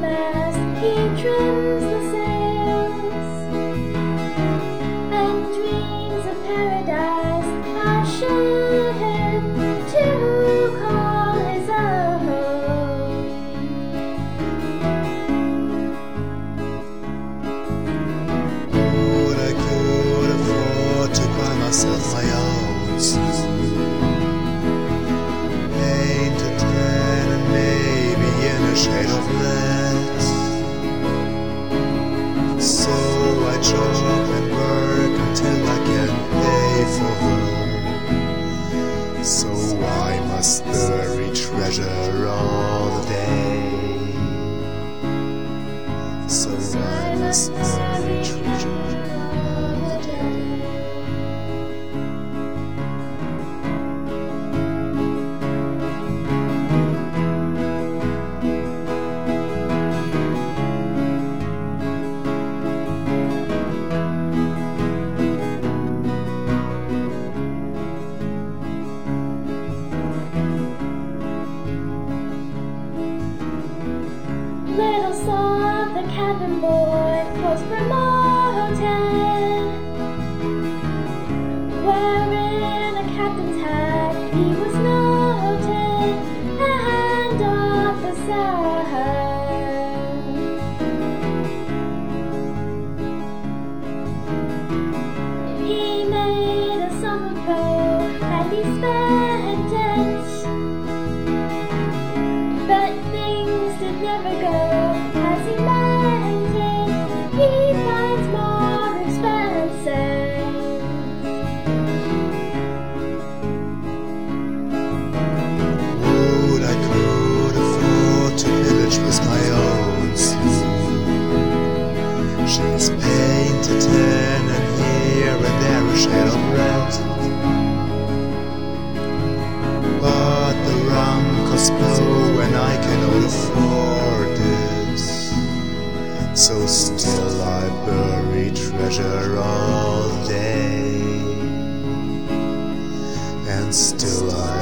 mast he trims the sails, and dreams of paradise usher him to call his own. Would I could afford to buy myself my own suit, paint a tan and maybe in a shade of red. So I chop and work until I can pay for her. So I must bury treasure all the day. So I must bury treasure all the day. Little saw the cabin boy was promoted, wearing a captain's hat. He was noted and officer. He made a summer go and he spent it, but things did never go as he meant it. He finds more expensive. Would I could afford to pillage with my own sloop. She's painted tan and here and there a shade of red. But the rum costs blow and I cannot afford this. So still I bury treasure all day, and still I